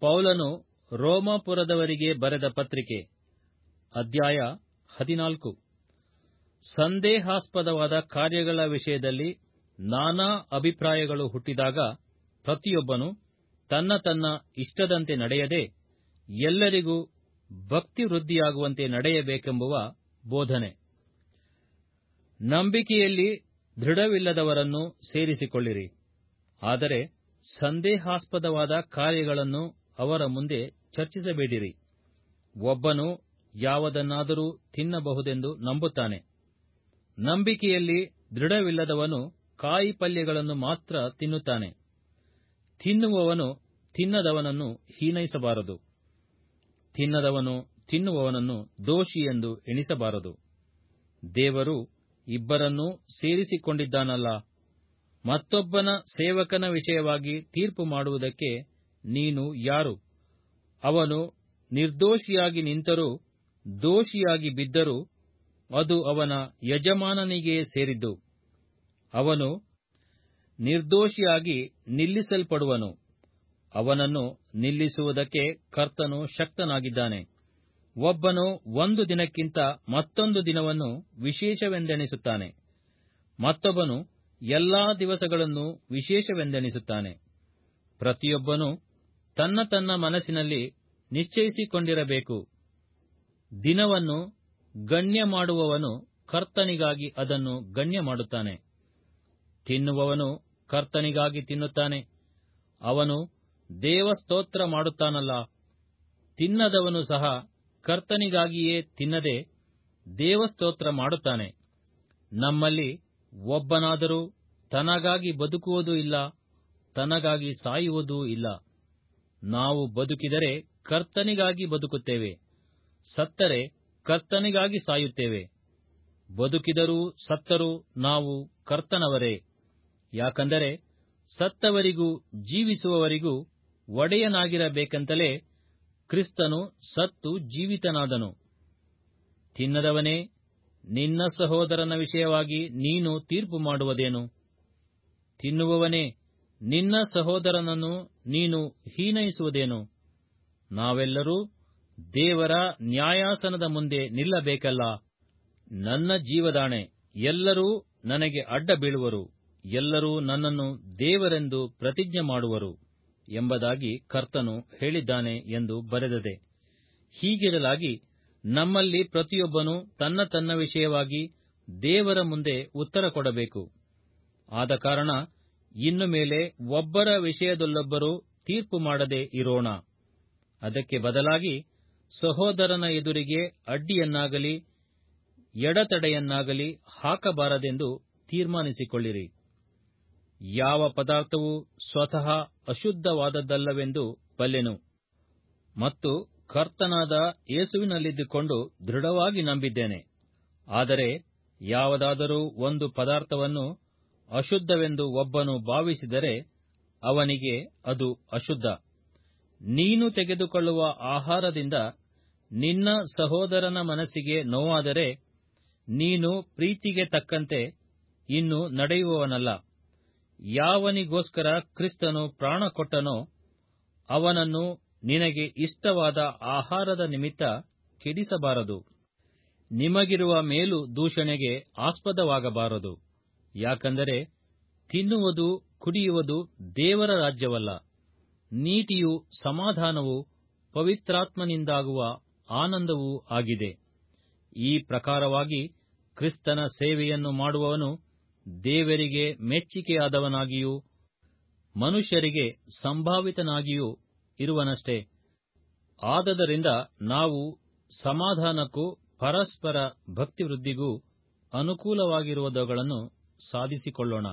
ಪೌಲನು ರೋಮಾಪುರದವರಿಗೆ ಬರೆದ ಪತ್ರಿಕೆ, ಅಧ್ಯಾಯ 14. ಸಂದೇಹಾಸ್ಪದವಾದ ಕಾರ್ಯಗಳ ವಿಷಯದಲ್ಲಿ ನಾನಾ ಅಭಿಪ್ರಾಯಗಳು ಹುಟ್ಟಿದಾಗ ಪ್ರತಿಯೊಬ್ಬನು ತನ್ನ ತನ್ನ ಇಷ್ಟದಂತೆ ನಡೆಯದೆ ಎಲ್ಲರಿಗೂ ಭಕ್ತಿವೃದ್ಧಿಯಾಗುವಂತೆ ನಡೆಯಬೇಕೆಂಬುವ ಬೋಧನೆ. ನಂಬಿಕೆಯಲ್ಲಿ ದೃಢವಿಲ್ಲದವರನ್ನು ಸೇರಿಸಿಕೊಳ್ಳಿರಿ, ಆದರೆ ಸಂದೇಹಾಸ್ಪದವಾದ ಕಾರ್ಯಗಳನ್ನು ಅವರ ಮುಂದೆ ಚರ್ಚಿಸಬೇಡಿರಿ. ಒಬ್ಬನು ಯಾವುದನ್ನಾದರೂ ತಿನ್ನಬಹುದೆಂದು ನಂಬುತ್ತಾನೆ. ನಂಬಿಕೆಯಲ್ಲಿ ದೃಢವಿಲ್ಲದವನು ಕಾಯಿಪಲ್ಯಗಳನ್ನು ಮಾತ್ರ ತಿನ್ನುತ್ತಾನೆ. ತಿನ್ನುವವನು ತಿನ್ನದವನನ್ನು ಹೀನೈಸಬಾರದು. ತಿನ್ನದವನು ತಿನ್ನುವವನನ್ನು ದೋಷಿ ಎಂದು ಎಣಿಸಬಾರದು. ದೇವರು ಇಬ್ಬರನ್ನೂ ಸೇರಿಸಿಕೊಂಡಿದ್ದಾನಲ್ಲ. ಮತ್ತೊಬ್ಬನ ಸೇವಕನ ವಿಷಯವಾಗಿ ತೀರ್ಪು ಮಾಡುವುದಕ್ಕೆ ನೀನು ಯಾರು? ಅವನು ನಿರ್ದೋಷಿಯಾಗಿ ನಿಂತರೂ ದೋಷಿಯಾಗಿ ಬಿದ್ದರೂ ಅದು ಅವನ ಯಜಮಾನನಿಗೇ ಸೇರಿದ್ದು. ಅವನು ನಿರ್ದೋಷಿಯಾಗಿ ನಿಲ್ಲಿಸಲ್ಪಡುವನು. ಅವನನ್ನು ನಿಲ್ಲಿಸುವುದಕ್ಕೆ ಕರ್ತನು ಶಕ್ತನಾಗಿದ್ದಾನೆ. ಒಬ್ಬನು ಒಂದು ದಿನಕ್ಕಿಂತ ಮತ್ತೊಂದು ದಿನವನ್ನು ವಿಶೇಷವೆಂದೆಣಿಸುತ್ತಾನೆ, ಮತ್ತೊಬ್ಬನು ಎಲ್ಲಾ ದಿವಸಗಳನ್ನು ವಿಶೇಷವೆಂದೆಣಿಸುತ್ತಾನೆ. ಪ್ರತಿಯೊಬ್ಬನು ತನ್ನ ತನ್ನ ಮನಸ್ಸಿನಲ್ಲಿ ನಿಶ್ಚಯಿಸಿಕೊಂಡಿರಬೇಕು. ದಿನವನ್ನು ಗಣ್ಯ ಮಾಡುವವನು ಕರ್ತನಿಗಾಗಿ ಅದನ್ನು ಗಣ್ಯ ಮಾಡುತ್ತಾನೆ. ತಿನ್ನುವವನು ಕರ್ತನಿಗಾಗಿ ತಿನ್ನುತ್ತಾನೆ, ಅವನು ದೇವಸ್ತೋತ್ರ ಮಾಡುತ್ತಾನಲ್ಲ. ತಿನ್ನದವನು ಸಹ ಕರ್ತನಿಗಾಗಿಯೇ ತಿನ್ನದೆ ದೇವಸ್ತೋತ್ರ ಮಾಡುತ್ತಾನೆ. ನಮ್ಮಲ್ಲಿ ಒಬ್ಬನಾದರೂ ತನಗಾಗಿ ಬದುಕುವುದೂ ಇಲ್ಲ, ತನಗಾಗಿ ಸಾಯುವುದೂ ಇಲ್ಲ. ನಾವು ಬದುಕಿದರೆ ಕರ್ತನಿಗಾಗಿ ಬದುಕುತ್ತೇವೆ, ಸತ್ತರೆ ಕರ್ತನಿಗಾಗಿ ಸಾಯುತ್ತೇವೆ. ಬದುಕಿದರೂ ಸತ್ತರೂ ನಾವು ಕರ್ತನವರೇ. ಯಾಕಂದರೆ ಸತ್ತವರಿಗೂ ಜೀವಿಸುವವರಿಗೂ ಒಡೆಯನಾಗಿರಬೇಕೆಂತಲೇ ಕ್ರಿಸ್ತನು ಸತ್ತು ಜೀವಿತನಾದನು. ತಿನ್ನದವನೇ, ನಿನ್ನ ಸಹೋದರನ ವಿಷಯವಾಗಿ ನೀನು ತೀರ್ಪು ಮಾಡುವುದೇನು? ತಿನ್ನುವವನೇ, ನಿನ್ನ ಸಹೋದರನನ್ನು ನೀನು ಹೀನೈಸುವುದೇನು? ನಾವೆಲ್ಲರೂ ದೇವರ ನ್ಯಾಯಾಸನದ ಮುಂದೆ ನಿಲ್ಲಬೇಕಲ್ಲ. ನನ್ನ ಜೀವದಾಣೆ, ಎಲ್ಲರೂ ನನಗೆ ಅಡ್ಡ ಬೀಳುವರು, ಎಲ್ಲರೂ ನನ್ನನ್ನು ದೇವರೆಂದು ಪ್ರತಿಜ್ಞೆ ಮಾಡುವರು ಎಂಬುದಾಗಿ ಕರ್ತನು ಹೇಳಿದ್ದಾನೆ ಎಂದು ಬರೆದದೆ. ಹೀಗಿರಲಾಗಿ ನಮ್ಮಲ್ಲಿ ಪ್ರತಿಯೊಬ್ಬನು ತನ್ನ ತನ್ನ ವಿಷಯವಾಗಿ ದೇವರ ಮುಂದೆ ಉತ್ತರ ಕೊಡಬೇಕು. ಆದ ಕಾರಣ ಇನ್ನು ಮೇಲೆ ಒಬ್ಬರ ವಿಷಯದಲ್ಲೊಬ್ಬರು ತೀರ್ಪು ಮಾಡದೆ ಇರೋಣ. ಅದಕ್ಕೆ ಬದಲಾಗಿ ಸಹೋದರನ ಎದುರಿಗೆ ಅಡ್ಡಿಯನ್ನಾಗಲಿ ಎಡತಡೆಯನ್ನಾಗಲಿ ಹಾಕಬಾರದೆಂದು ತೀರ್ಮಾನಿಸಿಕೊಳ್ಳಿರಿ. ಯಾವ ಪದಾರ್ಥವೂ ಸ್ವತಃ ಅಶುದ್ಧವಾದದ್ದಲ್ಲವೆಂದು ಬಲ್ಲೆನು, ಮತ್ತು ಕರ್ತನಾದ ಯೇಸುವಿನಲ್ಲಿದ್ದುಕೊಂಡು ದೃಢವಾಗಿ ನಂಬಿದ್ದೇನೆ. ಆದರೆ ಯಾವುದಾದರೂ ಒಂದು ಪದಾರ್ಥವನ್ನು ಅಶುದ್ಧವೆಂದು ಒಬ್ಬನು ಭಾವಿಸಿದರೆ ಅವನಿಗೆ ಅದು ಅಶುದ್ಧ. ನೀನು ತೆಗೆದುಕೊಳ್ಳುವ ಆಹಾರದಿಂದ ನಿನ್ನ ಸಹೋದರನ ಮನಸ್ಸಿಗೆ ನೋವಾದರೆ ನೀನು ಪ್ರೀತಿಗೆ ತಕ್ಕಂತೆ ಇನ್ನು ನಡೆಯುವವನಲ್ಲ. ಯಾವನಿಗೋಸ್ಕರ ಕ್ರಿಸ್ತನು ಪ್ರಾಣ ಕೊಟ್ಟನೋ ಅವನನ್ನು ನಿನಗೆ ಇಷ್ಟವಾದ ಆಹಾರದ ನಿಮಿತ್ತ ಕೆಡಿಸಬಾರದು. ನಿಮಗಿರುವ ಮೇಲು ದೂಷಣೆಗೆ ಆಸ್ಪದವಾಗಬಾರದು. ಯಾಕಂದರೆ ತಿನ್ನುವುದು ಕುಡಿಯುವುದು ದೇವರ ರಾಜ್ಯವಲ್ಲ, ನೀತಿಯೂ ಸಮಾಧಾನವೂ ಪವಿತ್ರಾತ್ಮನಿಂದಾಗುವ ಆನಂದವೂ ಆಗಿದೆ. ಈ ಪ್ರಕಾರವಾಗಿ ಕ್ರಿಸ್ತನ ಸೇವೆಯನ್ನು ಮಾಡುವವನು ದೇವರಿಗೆ ಮೆಚ್ಚಿಕೆಯಾದವನಾಗಿಯೂ ಮನುಷ್ಯರಿಗೆ ಸಂಭಾವಿತನಾಗಿಯೂ ಇರುವನಷ್ಟೇ. ಆದದರಿಂದ ನಾವು ಸಮಾಧಾನಕ್ಕೂ ಪರಸ್ಪರ ಭಕ್ತಿವೃದ್ಧಿಗೂ ಅನುಕೂಲವಾಗಿರುವುದಗಳನ್ನು ಸಾಧಿಸಿಕೊಳ್ಳೋಣ.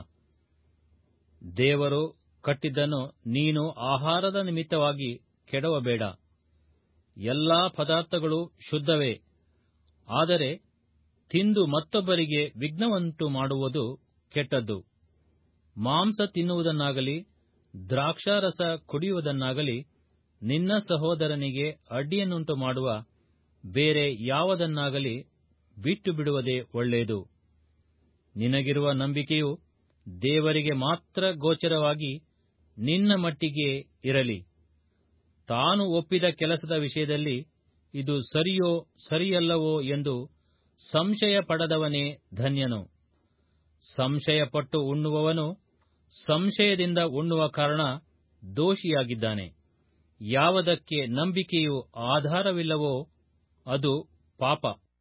ದೇವರು ಕಟ್ಟಿದ್ದನ್ನು ನೀನು ಆಹಾರದ ನಿಮಿತ್ತವಾಗಿ ಕೆಡವಬೇಡ. ಎಲ್ಲಾ ಪದಾರ್ಥಗಳು ಶುದ್ಧವೇ, ಆದರೆ ತಿಂದು ಮತ್ತೊಬ್ಬರಿಗೆ ವಿಘ್ನವನ್ನುಂಟು ಮಾಡುವುದು ಕೆಟ್ಟದ್ದು. ಮಾಂಸ ತಿನ್ನುವುದನ್ನಾಗಲಿ ದ್ರಾಕ್ಷಾರಸ ಕುಡಿಯುವುದನ್ನಾಗಲಿ ನಿನ್ನ ಸಹೋದರನಿಗೆ ಅಡ್ಡಿಯನ್ನುಂಟು ಮಾಡುವ ಬೇರೆ ಯಾವುದನ್ನಾಗಲಿ ಬಿಟ್ಟು ಬಿಡುವುದೇ ಒಳ್ಳೆಯದು. ನಿನಗಿರುವ ನಂಬಿಕೆಯು ದೇವರಿಗೆ ಮಾತ್ರ ಗೋಚರವಾಗಿ ನಿನ್ನ ಮಟ್ಟಿಗೆ ಇರಲಿ. ತಾನು ಒಪ್ಪಿದ ಕೆಲಸದ ವಿಷಯದಲ್ಲಿ ಇದು ಸರಿಯೋ ಸರಿಯಲ್ಲವೋ ಎಂದು ಸಂಶಯ ಪಡದವನೇ ಧನ್ಯನು. ಸಂಶಯಪಟ್ಟು ಉಣ್ಣುವವನು ಸಂಶಯದಿಂದ ಉಣ್ಣುವ ಕಾರಣ ದೋಷಿಯಾಗಿದ್ದಾನೆ. ಯಾವುದಕ್ಕೆ ನಂಬಿಕೆಯು ಆಧಾರವಿಲ್ಲವೋ ಅದು ಪಾಪ.